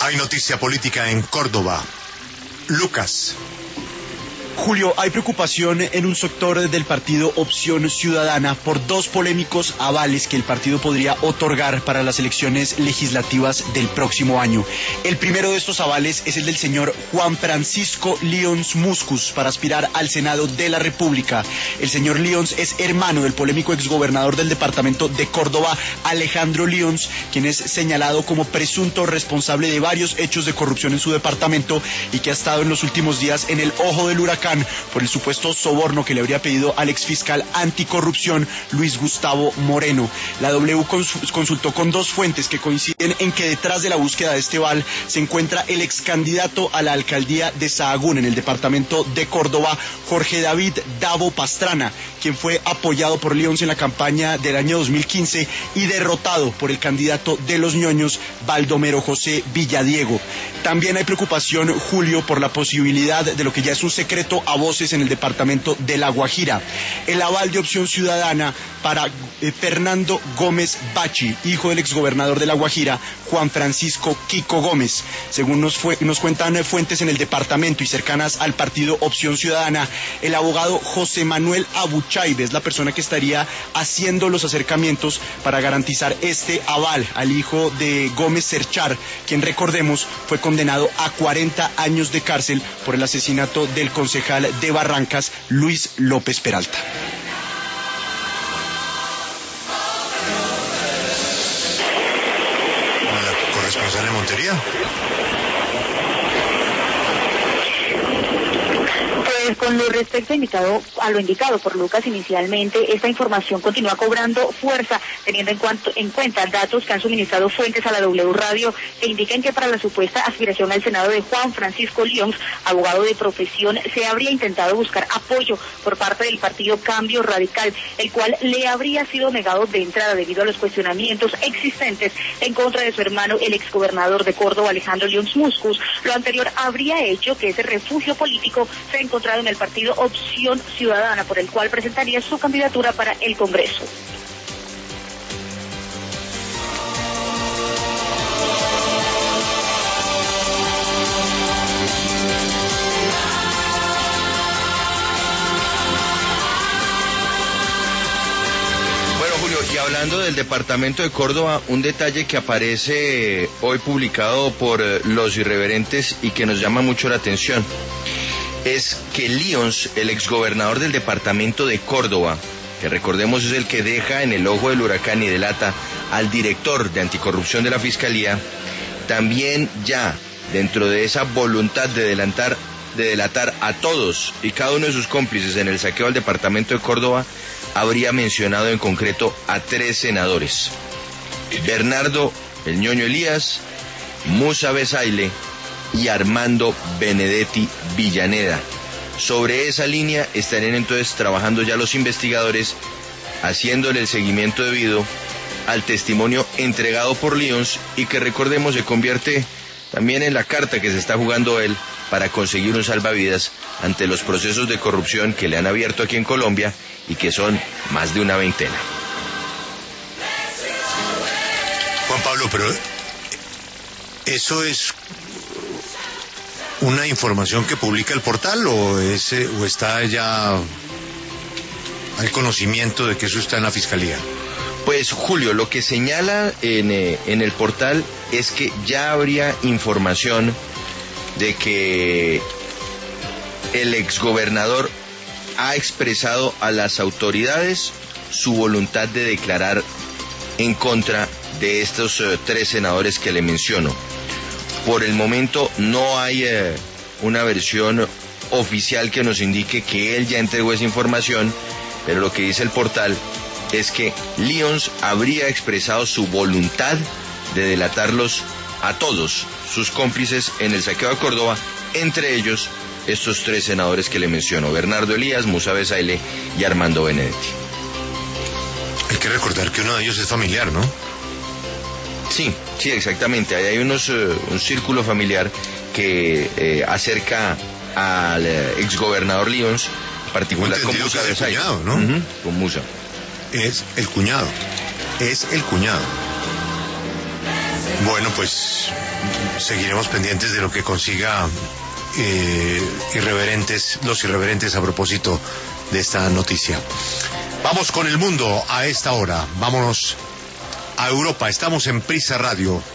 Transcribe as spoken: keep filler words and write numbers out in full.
Hay noticia política en Córdoba. Lucas. Julio, hay preocupación en un sector del partido Opción Ciudadana por dos polémicos avales que el partido podría otorgar para las elecciones legislativas del próximo año. El primero de estos avales es el del señor Juan Francisco Lions Muscus para aspirar al Senado de la República. El señor Lions es hermano del polémico exgobernador del departamento de Córdoba, Alejandro Lions, quien es señalado como presunto responsable de varios hechos de corrupción en su departamento y que ha estado en los últimos días en el ojo del huracán por el supuesto soborno que le habría pedido al exfiscal anticorrupción Luis Gustavo Moreno. La W consultó con dos fuentes que coinciden en que detrás de la búsqueda de este aval se encuentra el ex candidato a la alcaldía de Sahagún en el departamento de Córdoba, Jorge David Davo Pastrana, quien fue apoyado por Lions en la campaña del año dos mil quince y derrotado por el candidato de los ñoños, Baldomero José Villadiego. También hay preocupación, Julio, por la posibilidad de lo que ya es un secreto a voces en el departamento de La Guajira. El aval de Opción Ciudadana para eh, Fernando Gómez Bachi, hijo del exgobernador de La Guajira, Juan Francisco Kiko Gómez. Según nos, fue, nos cuentan eh, fuentes en el departamento y cercanas al partido Opción Ciudadana, el abogado José Manuel Abuchaibe es la persona que estaría haciendo los acercamientos para garantizar este aval al hijo de Gómez Cerchar, quien, recordemos, fue condenado a cuarenta años de cárcel por el asesinato del concejal de Barrancas, Luis López Peralta. La corresponsal en Montería. Pues con lo respecto a, indicado, a lo indicado por Lucas inicialmente, esta información continúa cobrando fuerza, teniendo en, cuanto, en cuenta datos que han suministrado fuentes a la W Radio que indican que para la supuesta aspiración al Senado de Juan Francisco Lions, abogado de profesión, se habría intentado buscar apoyo por parte del partido Cambio Radical, el cual le habría sido negado de entrada debido a los cuestionamientos existentes en contra de su hermano, el exgobernador de Córdoba, Alejandro Lions Muscus. Lo anterior habría hecho que ese refugio político se encontrara en el partido Opción Ciudadana, por el cual presentaría su candidatura para el Congreso. Bueno, Julio, y hablando del departamento de Córdoba, un detalle que aparece hoy publicado por Los Irreverentes y que nos llama mucho la atención es que Lions, el exgobernador del departamento de Córdoba, que recordemos es el que deja en el ojo del huracán y delata al director de anticorrupción de la Fiscalía, también ya dentro de esa voluntad de delatar, de delatar a todos y cada uno de sus cómplices en el saqueo al departamento de Córdoba, habría mencionado en concreto a tres senadores: Bernardo el Ñoño Elías, Musa Besaile y Armando Benedetti Villaneda. Sobre esa línea estarían entonces trabajando ya los investigadores, haciéndole el seguimiento debido al testimonio entregado por Lions y que, recordemos, se convierte también en la carta que se está jugando él para conseguir un salvavidas ante los procesos de corrupción que le han abierto aquí en Colombia y que son más de una veintena. Juan Pablo, pero eso es una información que publica el portal o, es, o está ya al conocimiento de que eso está en la Fiscalía. Pues, Julio, lo que señala en, eh, en el portal es que ya habría información de que el exgobernador ha expresado a las autoridades su voluntad de declarar en contra de estos eh, tres senadores que le menciono. Por el momento no hay eh, una versión oficial que nos indique que él ya entregó esa información, pero lo que dice el portal es que Lions habría expresado su voluntad de delatarlos a todos sus cómplices en el saqueo de Córdoba, entre ellos estos tres senadores que le menciono: Bernardo Elías, Musa Besaile y Armando Benedetti. Hay que recordar que uno de ellos es familiar, ¿no? Sí, sí, exactamente. Ahí hay unos, uh, un círculo familiar que eh, acerca al eh, exgobernador Lions, en particular con Musa Besaile. Cuñado, ¿no? Uh-huh, con Musa. Es el cuñado. Es el cuñado. Bueno, pues seguiremos pendientes de lo que consiga eh, irreverentes, los irreverentes a propósito de esta noticia. Vamos con el mundo a esta hora. Vámonos a Europa. Estamos en Prisa Radio.